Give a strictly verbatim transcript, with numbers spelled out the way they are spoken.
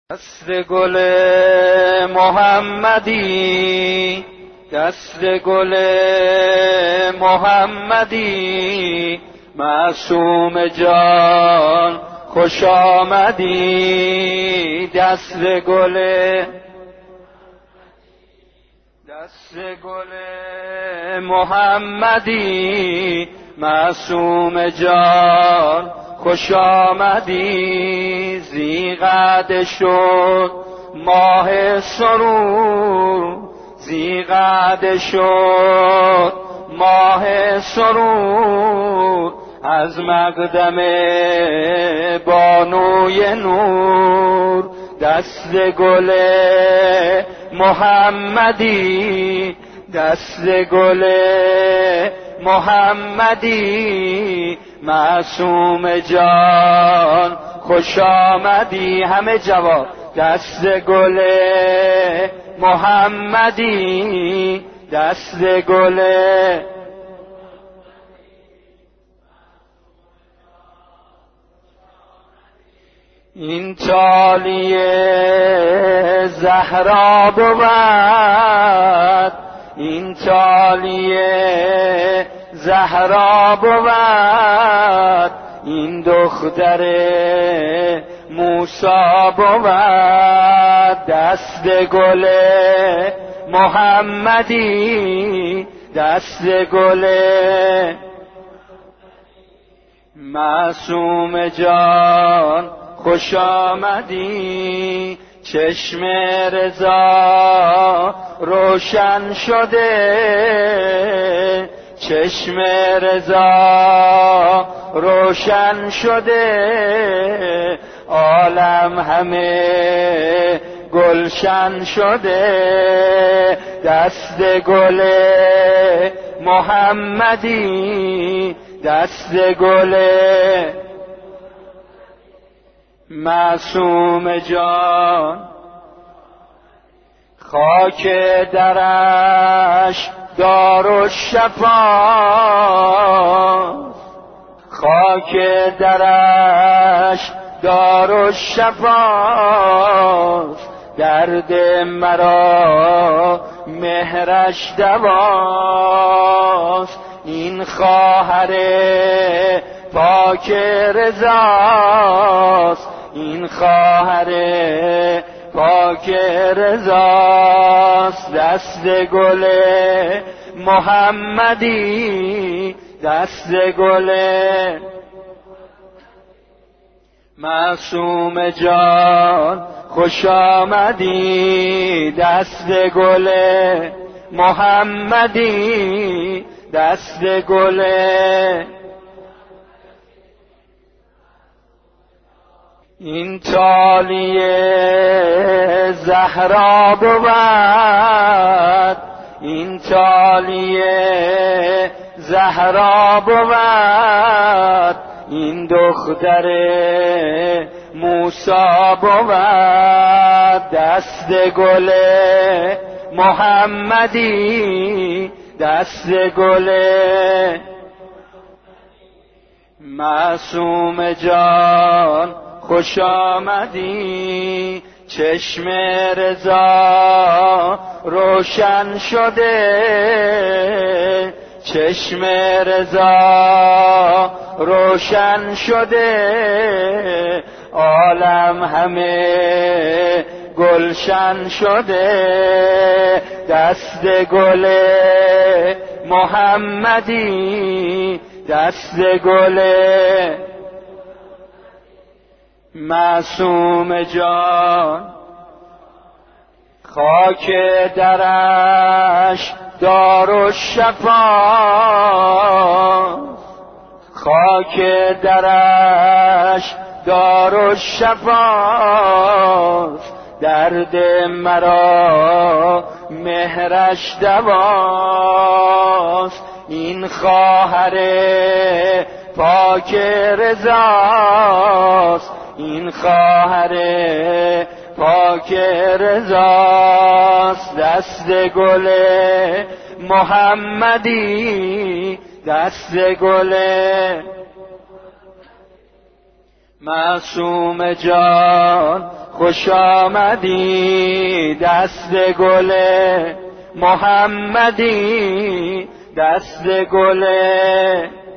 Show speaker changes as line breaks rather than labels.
دست گل محمدی، دست گل محمدی، معصوم جان خوش آمدی. دست گل دست گل محمدی، معصوم جان خوش آمدی. زیغد شد ماه سرور، زیغد شد ماه سرور، از مقدم بانوی نور. دست گل محمدی، دست گل محمدی، معصوم جان خوش آمدی. همه جواب دست گل محمدی، دست گل این تالیه زهرا بود، این تالیه زهرا بود، این دختر موسی بود. دست گل محمدی، دست گل معصوم جان خوش آمدی. چشم رضا روشن شده، چشم رضا روشن شده، عالم همه گلشن شده. دست گل محمدی، دست گل معصوم جان. خاک درش دارالشفاست، خاک درش دارالشفاست، درد مرا مهرش دواست. این خواهر پاک رضاست، این خواهر پاک رضاست. دست گل محمدی، دست گل معصوم جان خوش آمدی. دست گل محمدی، دست گل این تالیه زهرا بود، این تالیه زهرا بود، این دختر موسی بود. دست گل محمدی، دست گل معصوم جان خوش آمدی. چشم رضا روشن شده، چشم رضا روشن شده، عالم همه گلشن شده. دست گل محمدی، دست گل معصوم جان. خاک درش دارالشفاست، خاک درش دارالشفاست، درد مرا مهرش دواست. این خواهر پاک رضاست، این خواهر پاک رضاست. دست گل محمدی، دست گل معصوم جان خوش آمدی دست گل محمدی، دست گل